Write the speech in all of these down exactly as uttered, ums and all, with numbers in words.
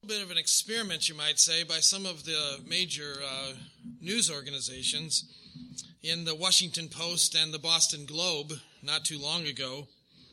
Bit of an experiment, you might say, by some of the major uh, news organizations. In the Washington Post and the Boston Globe, not too long ago,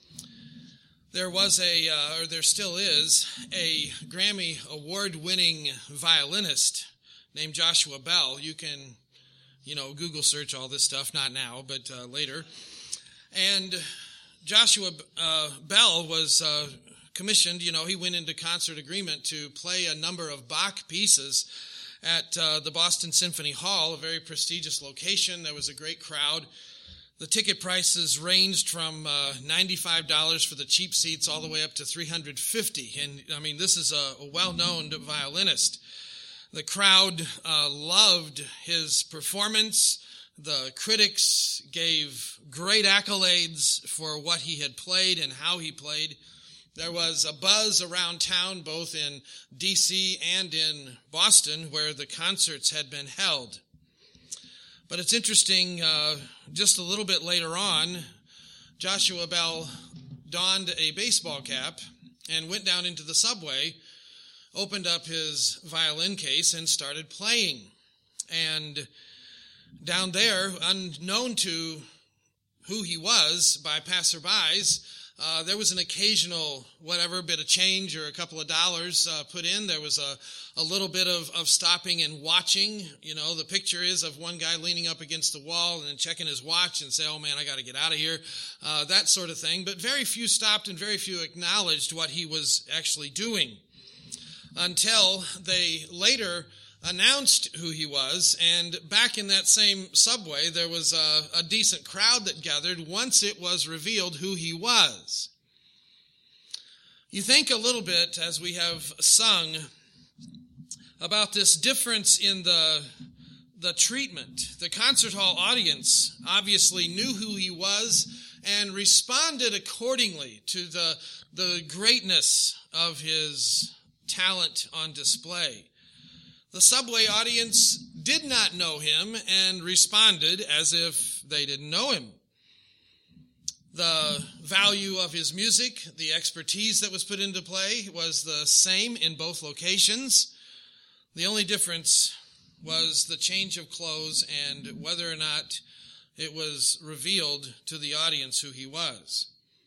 there was a, uh, or there still is, a Grammy award-winning violinist named Joshua Bell. You can, you know, Google search all this stuff, not now, but uh, later. And Joshua uh, Bell was uh, commissioned, you know, he went into concert agreement to play a number of Bach pieces at uh, the Boston Symphony Hall, a very prestigious location. There was a great crowd. The ticket prices ranged from uh, ninety-five dollars for the cheap seats all the way up to three hundred fifty dollars. And, I mean, this is a, a well-known violinist. The crowd uh, loved his performance. The critics gave great accolades for what he had played and how he played. There was a buzz around town, both in D C and in Boston, where the concerts had been held. But it's interesting, uh, just a little bit later on, Joshua Bell donned a baseball cap and went down into the subway, opened up his violin case, and started playing. And down there, unknown to who he was by passerbys, Uh, there was an occasional, whatever, bit of change or a couple of dollars uh, put in. There was a, a little bit of, of stopping and watching. You know, the picture is of one guy leaning up against the wall and then checking his watch and say, oh man, I got to get out of here, uh, that sort of thing. But very few stopped and very few acknowledged what he was actually doing until they later announced who he was, and back in that same subway, there was a, a decent crowd that gathered once it was revealed who he was. You think a little bit, as we have sung, about this difference in the, the treatment. The concert hall audience obviously knew who he was and responded accordingly to the, the greatness of his talent on display. The subway audience did not know him and responded as if they didn't know him. The value of his music, the expertise that was put into play, was the same in both locations. The only difference was the change of clothes and whether or not it was revealed to the audience who he was.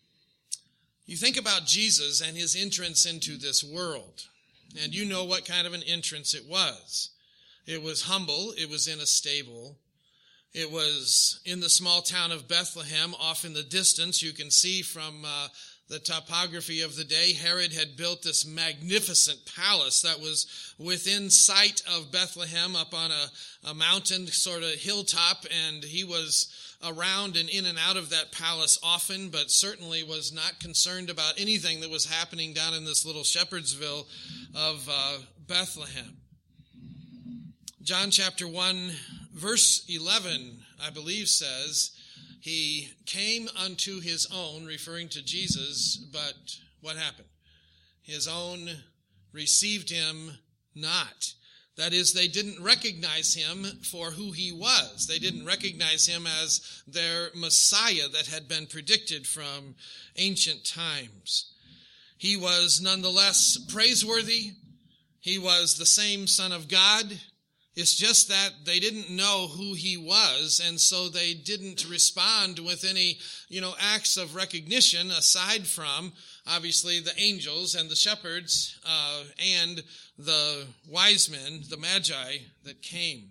You think about Jesus and his entrance into this world. And you know what kind of an entrance it was. It was humble. It was in a stable. It was in the small town of Bethlehem, off in the distance. You can see from uh, the topography of the day, Herod had built this magnificent palace that was within sight of Bethlehem up on a, a mountain sort of hilltop, and he was around and in and out of that palace often, but certainly was not concerned about anything that was happening down in this little Shepherdsville of uh, Bethlehem. John chapter one, verse eleven, I believe, says, he came unto his own, referring to Jesus, but what happened? His own received him not. That is, they didn't recognize him for who he was. They didn't recognize him as their Messiah that had been predicted from ancient times. He was nonetheless praiseworthy. He was the same Son of God. It's just that they didn't know who he was, and so they didn't respond with any, you know, acts of recognition aside from, obviously, the angels and the shepherds uh, and the wise men, the magi that came.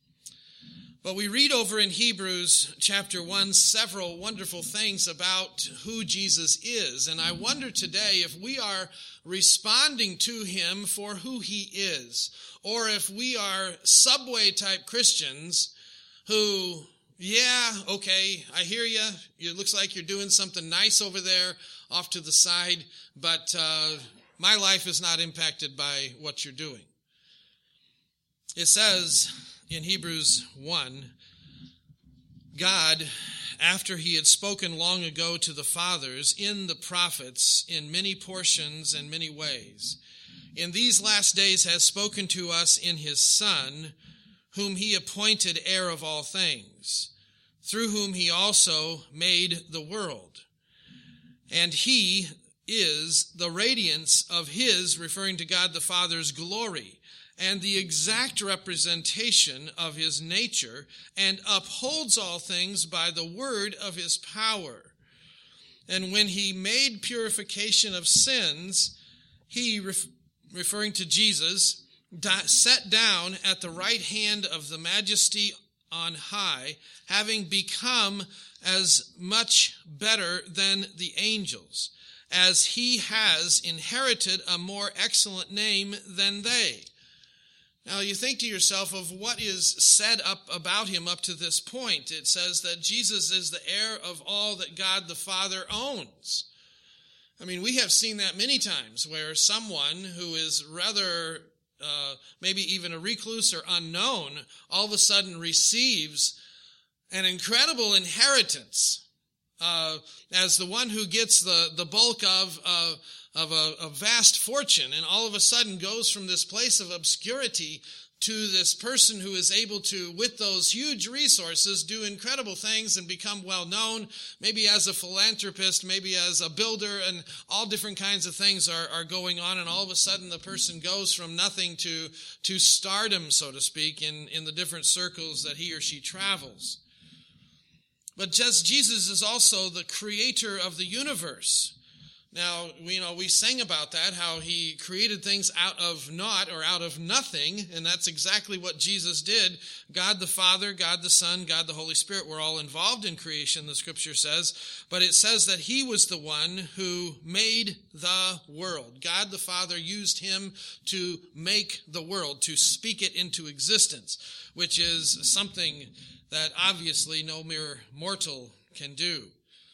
But we read over in Hebrews chapter one several wonderful things about who Jesus is. And I wonder today if we are responding to him for who he is, or if we are subway-type Christians who, yeah, okay, I hear you. It looks like you're doing something nice over there off to the side, but uh, my life is not impacted by what you're doing. It says in Hebrews one, God, after he had spoken long ago to the fathers in the prophets in many portions and many ways, in these last days has spoken to us in his Son, whom he appointed heir of all things, through whom he also made the world. And he, is the radiance of his, referring to God the Father's glory, and the exact representation of his nature, and upholds all things by the word of his power. And when he made purification of sins, he, ref- referring to Jesus, da- sat down at the right hand of the majesty on high, having become as much better than the angels, as he has inherited a more excellent name than they. Now you think to yourself of what is said up about him up to this point. It says that Jesus is the heir of all that God the Father owns. I mean, we have seen that many times where someone who is rather uh, maybe even a recluse or unknown all of a sudden receives an incredible inheritance uh, as the one who gets the, the bulk of uh, of a, a vast fortune, and all of a sudden goes from this place of obscurity to this person who is able to, with those huge resources, do incredible things and become well known, maybe as a philanthropist, maybe as a builder, and all different kinds of things are, are going on, and all of a sudden the person goes from nothing to, to stardom, so to speak, in, in the different circles that he or she travels. But just Jesus is also the creator of the universe. Now, you know, we sang about that, how he created things out of naught or out of nothing, and that's exactly what Jesus did. God the Father, God the Son, God the Holy Spirit were all involved in creation, the Scripture says, but it says that he was the one who made the world. God the Father used him to make the world, to speak it into existence, which is something that obviously no mere mortal can do.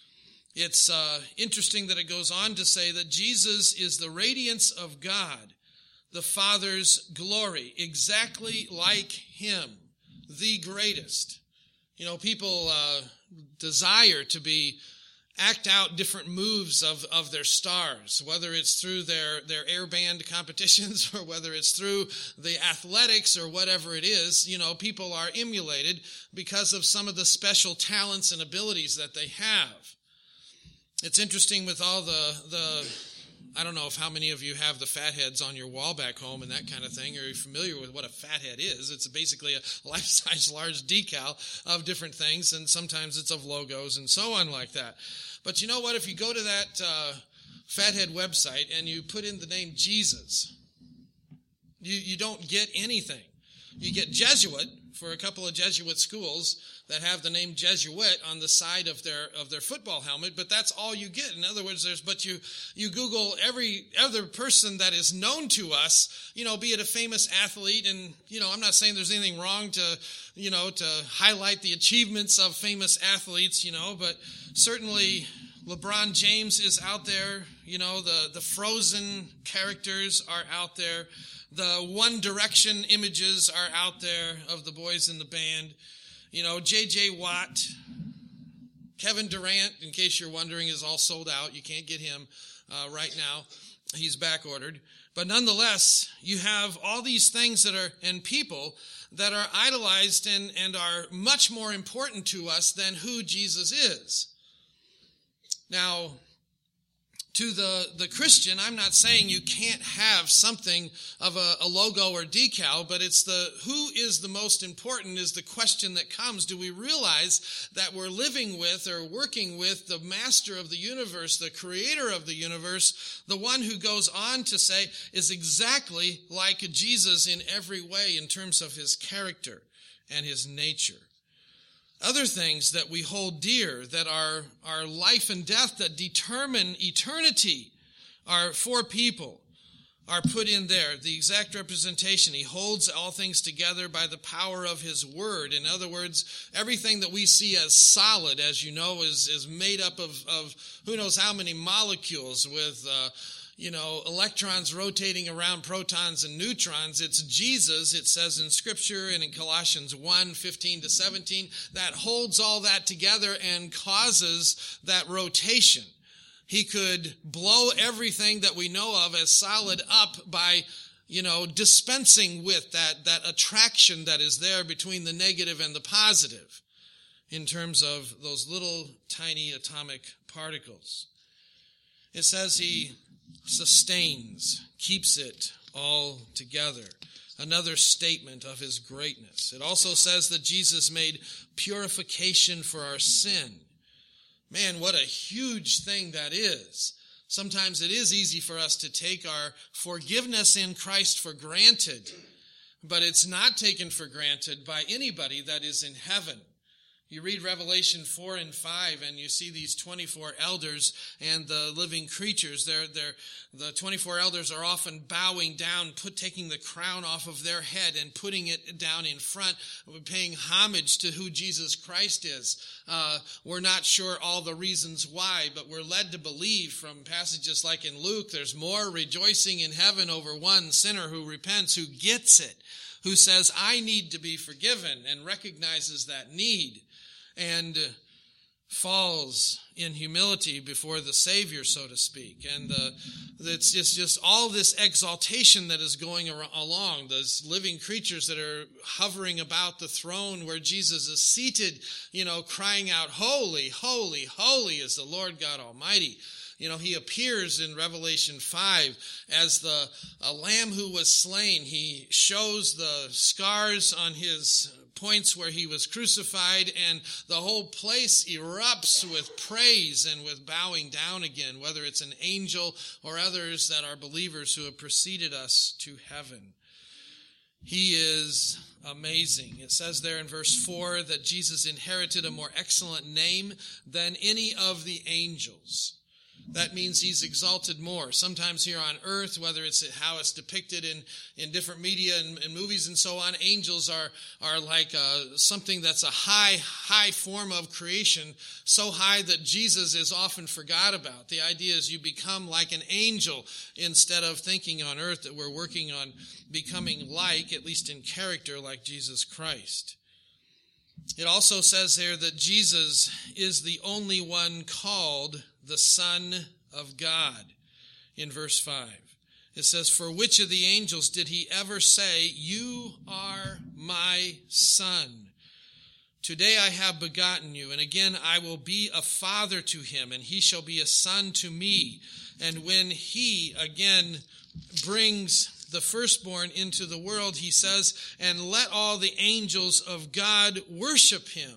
It's uh, interesting that it goes on to say that Jesus is the radiance of God, the Father's glory, exactly like him, the greatest. You know, people uh, desire to be, act out different moves of, of their stars, whether it's through their, their air band competitions or whether it's through the athletics or whatever it is. You know, people are emulated because of some of the special talents and abilities that they have. It's interesting with all the, the, I don't know if how many of you have the fatheads on your wall back home and that kind of thing. Are you familiar with what a fathead is? It's basically a life-size large decal of different things, and sometimes it's of logos and so on like that. But you know what? If you go to that uh, fathead website and you put in the name Jesus, you, you don't get anything. You get Jesuit for a couple of Jesuit schools that have the name Jesuit on the side of their of their football helmet, but that's all you get. In other words, there's but you you Google every other person that is known to us, you know, be it a famous athlete, and you know, I'm not saying there's anything wrong to, you know, to highlight the achievements of famous athletes, you know, but certainly LeBron James is out there, you know, the, the Frozen characters are out there, the One Direction images are out there of the boys in the band. You know, J J Watt, Kevin Durant, in case you're wondering, is all sold out. You can't get him uh, right now. He's back ordered. But nonetheless, you have all these things that are, and people that are idolized and, and are much more important to us than who Jesus is. Now, to the, the Christian, I'm not saying you can't have something of a, a logo or decal, but it's the who is the most important is the question that comes. Do we realize that we're living with or working with the master of the universe, the creator of the universe, the one who goes on to say is exactly like Jesus in every way in terms of his character and his nature? Other things that we hold dear, that are, are life and death, that determine eternity, are for people, are put in there. The exact representation. He holds all things together by the power of his word. In other words, everything that we see as solid, as you know, is, is made up of, of who knows how many molecules with uh, you know, electrons rotating around protons and neutrons. It's Jesus, it says in Scripture and in Colossians one, fifteen to seventeen, that holds all that together and causes that rotation. He could blow everything that we know of as solid up by, you know, dispensing with that, that attraction that is there between the negative and the positive in terms of those little tiny atomic particles. It says he sustains, keeps it all together. Another statement of his greatness. It also says that Jesus made purification for our sin. Man, what a huge thing that is. Sometimes it is easy for us to take our forgiveness in Christ for granted, but it's not taken for granted by anybody that is in heaven. You read Revelation four and five, and you see these twenty-four elders and the living creatures. They're, they're, the twenty-four elders are often bowing down, put, taking the crown off of their head and putting it down in front, paying homage to who Jesus Christ is. Uh, we're not sure all the reasons why, but we're led to believe from passages like in Luke, there's more rejoicing in heaven over one sinner who repents, who gets it, who says, I need to be forgiven, and recognizes that need, and falls in humility before the Savior, so to speak. And the, it's just, just all this exaltation that is going along, those living creatures that are hovering about the throne where Jesus is seated, you know, crying out, holy, holy, holy is the Lord God Almighty. You know, he appears in Revelation five as the a lamb who was slain. He shows the scars on his points where he was crucified, and the whole place erupts with praise and with bowing down again, whether it's an angel or others that are believers who have preceded us to heaven. He is amazing. It says there in verse four that Jesus inherited a more excellent name than any of the angels. That means he's exalted more. Sometimes here on earth, whether it's how it's depicted in, in different media and, and movies and so on, angels are, are like uh, something that's a high, high form of creation, so high that Jesus is often forgot about. The idea is you become like an angel instead of thinking on earth that we're working on becoming like, at least in character, like Jesus Christ. It also says here that Jesus is the only one called the Son of God in verse five. It says, for which of the angels did he ever say, you are my son? Today I have begotten you, and again I will be a father to him, and he shall be a son to me. And when he again brings the firstborn into the world, he says, and let all the angels of God worship him.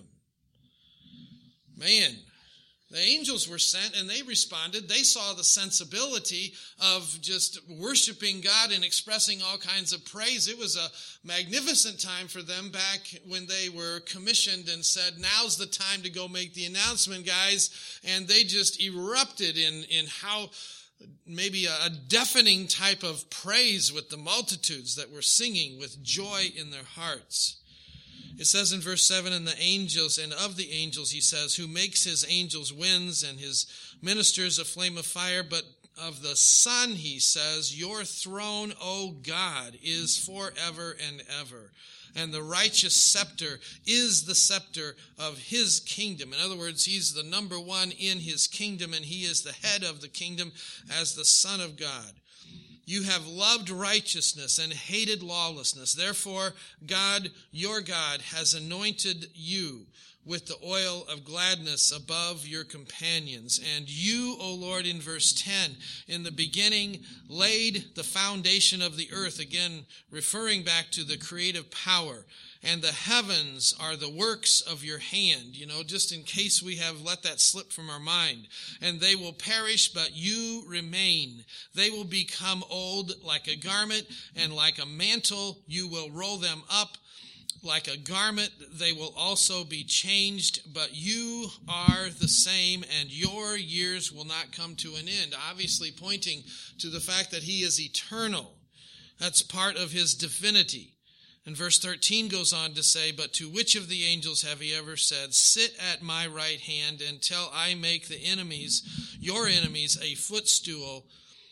Man, the angels were sent and they responded. They saw the sensibility of just worshiping God and expressing all kinds of praise. It was a magnificent time for them back when they were commissioned and said, now's the time to go make the announcement, guys. And they just erupted in, in how maybe a deafening type of praise with the multitudes that were singing with joy in their hearts. It says in verse seven, and the angels, and of the angels, he says, who makes his angels winds and his ministers a flame of fire, but of the Son, he says, your throne, O God, is forever and ever. And the righteous scepter is the scepter of his kingdom. In other words, he's the number one in his kingdom, and he is the head of the kingdom as the Son of God. You have loved righteousness and hated lawlessness. Therefore, God, your God, has anointed you with the oil of gladness above your companions. And you, O Lord, in verse ten, in the beginning laid the foundation of the earth, again referring back to the creative power. And the heavens are the works of your hand, you know, just in case we have let that slip from our mind. And they will perish, but you remain. They will become old like a garment, and like a mantle you will roll them up. Like a garment, they will also be changed, but you are the same, and your years will not come to an end. Obviously pointing to the fact that he is eternal. That's part of his divinity. And verse thirteen goes on to say, but to which of the angels have he ever said, sit at my right hand until I make the enemies, your enemies, a footstool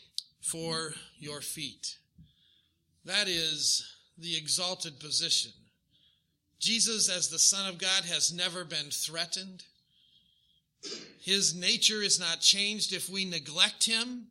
for your feet? That is the exalted position. Jesus, as the Son of God, has never been threatened. His nature is not changed if we neglect him.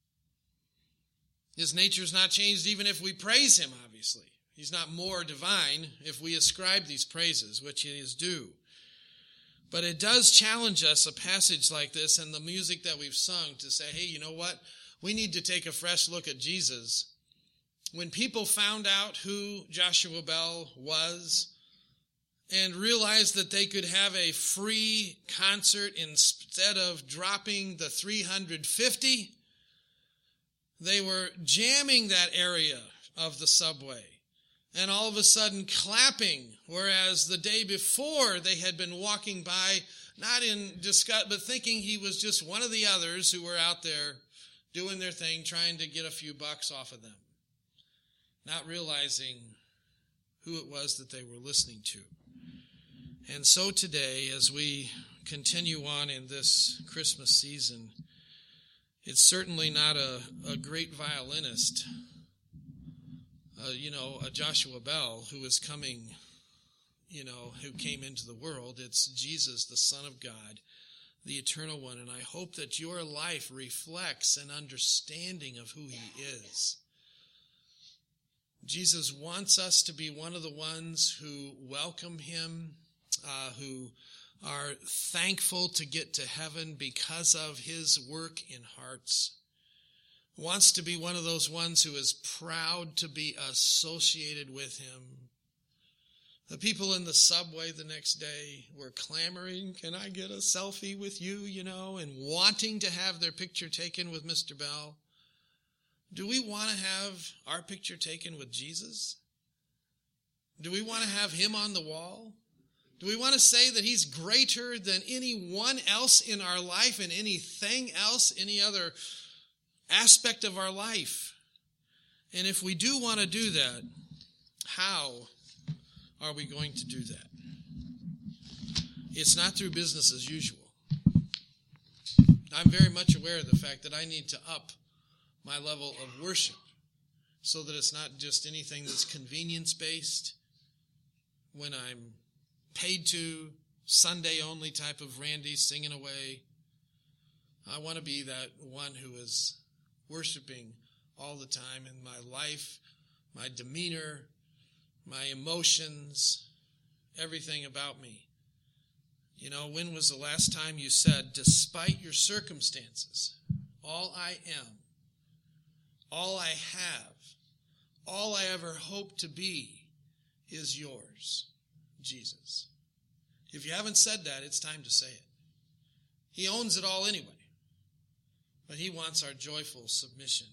His nature is not changed even if we praise him, obviously. He's not more divine if we ascribe these praises, which he is due. But it does challenge us, a passage like this and the music that we've sung, to say, hey, you know what? We need to take a fresh look at Jesus. When people found out who Joshua Bell was and realized that they could have a free concert instead of dropping the three hundred fifty, they were jamming that area of the subway and all of a sudden clapping, whereas the day before they had been walking by, not in disgust, but thinking he was just one of the others who were out there doing their thing, trying to get a few bucks off of them, not realizing who it was that they were listening to. And so today, as we continue on in this Christmas season, it's certainly not a, a great violinist, uh, you know, a Joshua Bell who is coming, you know, who came into the world. It's Jesus, the Son of God, the Eternal One. And I hope that your life reflects an understanding of who he is. Jesus wants us to be one of the ones who welcome him, uh, who are thankful to get to heaven because of his work in hearts. Wants to be one of those ones who is proud to be associated with him. The people in the subway the next day were clamoring, can I get a selfie with you, you know, and wanting to have their picture taken with Mister Bell. Do we want to have our picture taken with Jesus? Do we want to have him on the wall? Do we want to say that he's greater than anyone else in our life and anything else, any other aspect of our life? And if we do want to do that, how are we going to do that? It's not through business as usual. I'm very much aware of the fact that I need to up my level of worship so that it's not just anything that's convenience-based when I'm paid to, Sunday only type of Randy singing away. I want to be that one who is worshiping all the time in my life, my demeanor, my emotions, everything about me. You know, when was the last time you said, despite your circumstances, all I am, all I have, all I ever hope to be is yours, Jesus. If you haven't said that, it's time to say it. He owns it all anyway, but he wants our joyful submission.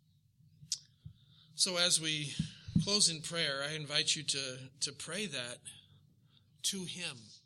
So as we close in prayer, I invite you to, to pray that to him.